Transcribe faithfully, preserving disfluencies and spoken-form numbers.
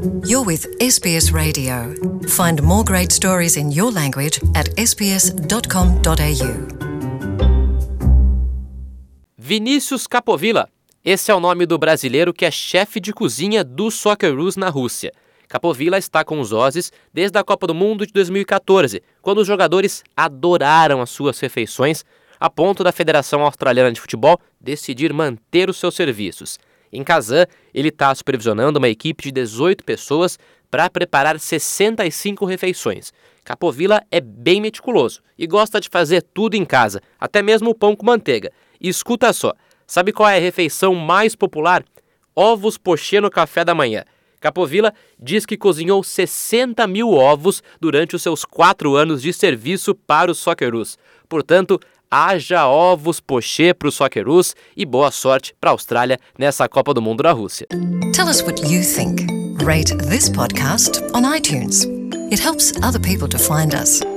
You're with S B S Radio. Find more great stories in your language at s b s dot com dot a u. Vinícius Capovilla. Esse é o nome do brasileiro que é chefe de cozinha do Socceroos na Rússia. Capovilla está com os Aussies desde a Copa do Mundo de dois mil e catorze, quando os jogadores adoraram as suas refeições, a ponto da Federação Australiana de Futebol decidir manter os seus serviços. Em Kazan, ele está supervisionando uma equipe de dezoito pessoas para preparar sessenta e cinco refeições. Capovilla é bem meticuloso e gosta de fazer tudo em casa, até mesmo o pão com manteiga. E escuta só, sabe qual é a refeição mais popular? Ovos pochê no café da manhã. Capovilla diz que cozinhou sessenta mil ovos durante os seus quatro anos de serviço para os Socceroos. Portanto, haja ovos pochê para os Socceroos e boa sorte para a Austrália nessa Copa do Mundo da Rússia. Tell us what you think. Rate this podcast on iTunes. It helps other people to find us.